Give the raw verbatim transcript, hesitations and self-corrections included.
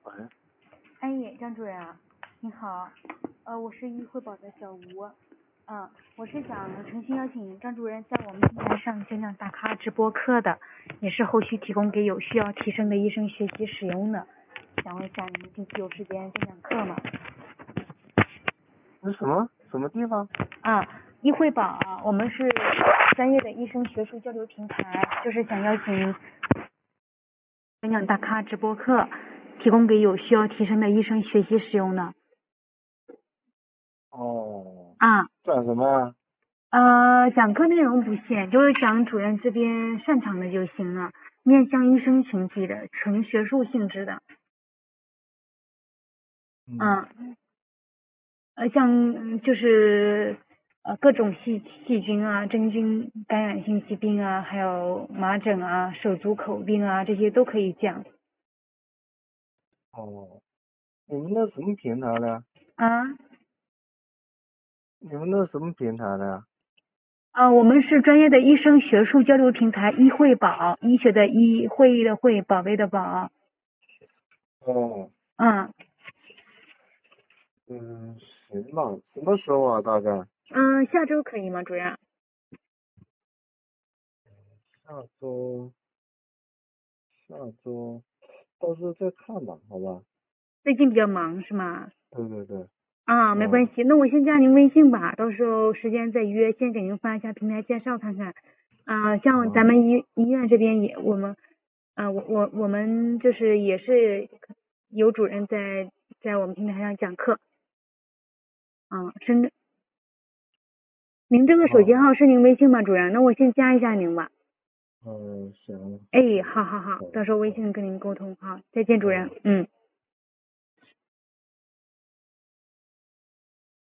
喂， 哎，张主任啊，你好，呃，我是易惠宝的小吴，嗯，我是想诚心邀请张主任在我们平台上讲讲大咖直播课的，也是后续提供给有需要提升的医生学习使用的。想问一下，你们近期有时间讲讲课吗？ 那什么什么地方？ 啊，易惠宝啊，我们是专业的医生学术交流平台，就是想邀请讲讲大咖直播课，提供给有需要提升的医生学习使用的。 哦， 啊。 讲什么啊？ 呃，讲课内容不限，就是讲主任这边擅长的就行了，面向医生群体的，纯学术性质的。 嗯， 嗯，呃，像就是呃各种细细菌啊、真菌、感染性疾病啊，还有麻疹啊、手足口病啊，这些都可以讲。 哦，你们那什么平台的？ 啊你们那什么平台的？ 啊，我们是专业的医生学术交流平台医惠宝，医学的医，会议的会，宝贝的宝。 哦， 嗯。 嗯，行吧，什么时候啊？大概？ 嗯，下周可以吗，主任？ 下周，下周，到时候再看吧，好吧？ 最近比较忙是吗？ 对对对。 啊，没关系，那我先加您微信吧，到时候时间再约，先给您发一下平台介绍看看。啊，像咱们医医院这边也，我们，啊，我我我们就是也是有主任在在我们平台上讲课。啊，深圳，您这个手机号是您微信吗，主任？那我先加一下您吧。 嗯，行。 哎，好好好，到时候微信跟您沟通，好，再见，主任。嗯。